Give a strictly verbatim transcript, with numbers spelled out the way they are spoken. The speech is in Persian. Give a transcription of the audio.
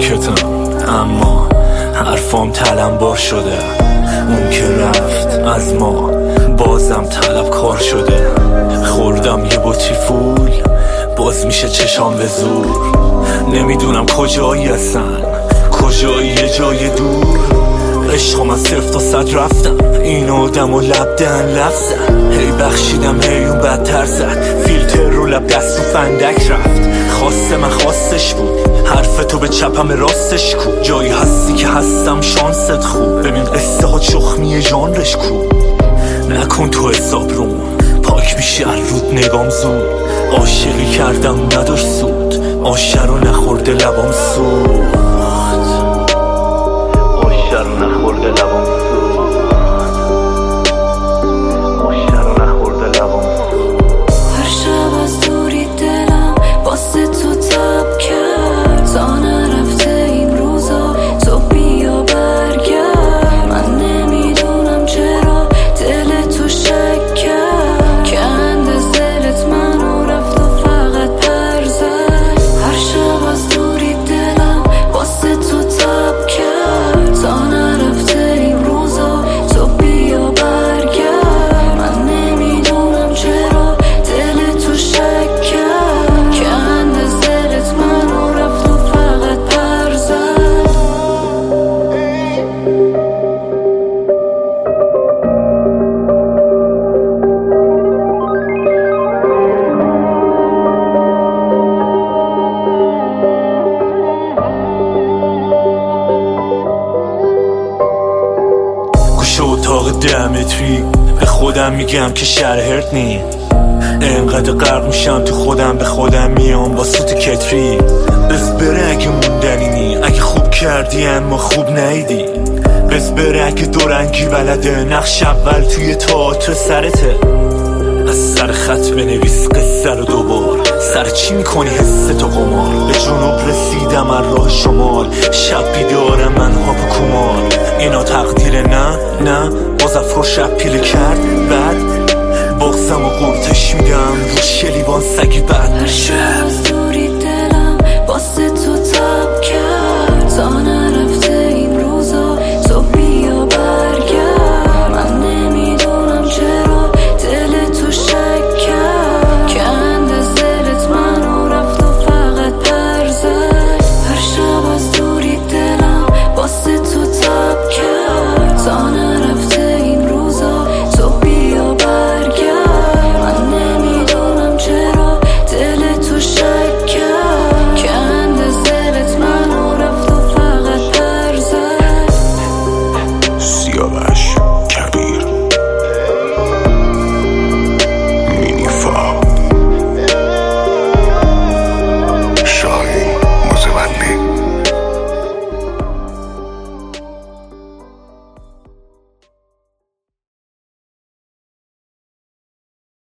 ساکتم اما حرفام تلمبار شده. اون که رفت از ما بازم طلب کار شده. خوردم یه بطری فول باز میشه چشام به زور. نمیدونم کجایی هستن، کجایی یه جای دور. عشقم از صفر تا صد رفتم، این آدم و لب دهن لفظم. هی بخشیدم هی اون بدتر زد، فیلتر رو لب دست و فندک رفت. خواسته من خواستش بود، حرف تو به چپم راستش کو. جایی هستی که هستم شانست خوب، ببین قصه ها چخمی ژانرش کو. نکن تو حساب روم پاک میشی الرود نگام زود. عاشقی کردم نداشت سود، آشه رو نخورده لبام سود. آشه رو نخورده لبام سود. آشه رو نخورده لبام سود. هر شب از دوری دلم واسه تو تب کرد. تا نرفته این روزا تو بیا برگرد. من نمیدونم چرا دل تو شک کرد. کنده زلت منو رفت و فقط پر زد. هر شب از دوری دلم واسه تو تب کرد. تا نرفته این روزا تو بیا برگرد. من نمیدونم چرا دل تو شک کرد. کنده زلت منو رفت و فقط پر زد. گوشه اتاق ده متری به خودم میگم که شهر هرت نی. انقدر غرق میشم تو خودم به خودم میام با سوت کتری. بس بره اگه موندنی نی، اگه خوب کردی اما خوب نیدی. بس بره اگه دورنگی بلده، نقش اول توی تئاتر سرته. از سر خط بنویس قصه رو دوبار، سر چی میکنی حس تو قمار. به جنوب رسیدم از راه شمال، شب بیدارم من ها و کومال. اینا تقدیر نه نه، باز افرو شب پیله کرد. بعد بغزم و قورتش میدم رو شل